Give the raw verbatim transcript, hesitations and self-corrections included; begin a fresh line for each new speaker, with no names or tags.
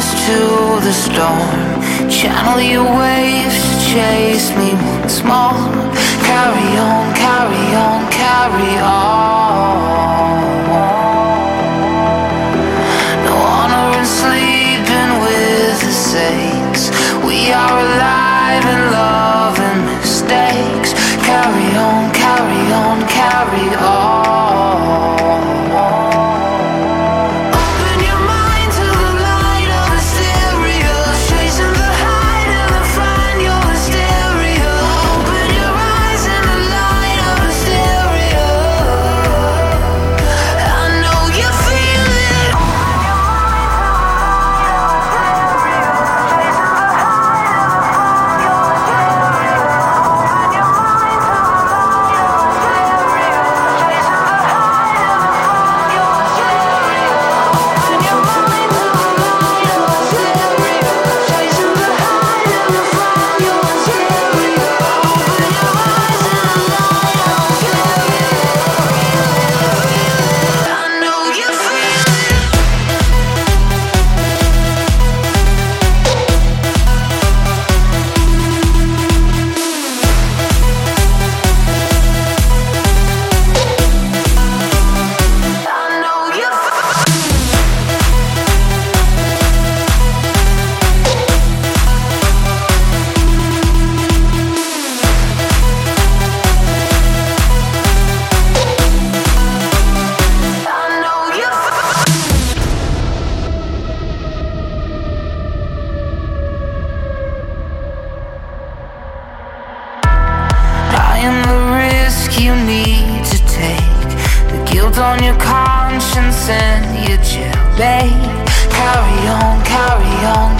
rise to the storm. Channel your waves to chase me once more. Carry on, carry on, carry on. No honor in sleeping with the saints. We are alive in love and mistakes. Carry on, carry on, carry on. On your conscience and your jail, babe. Carry on, carry on,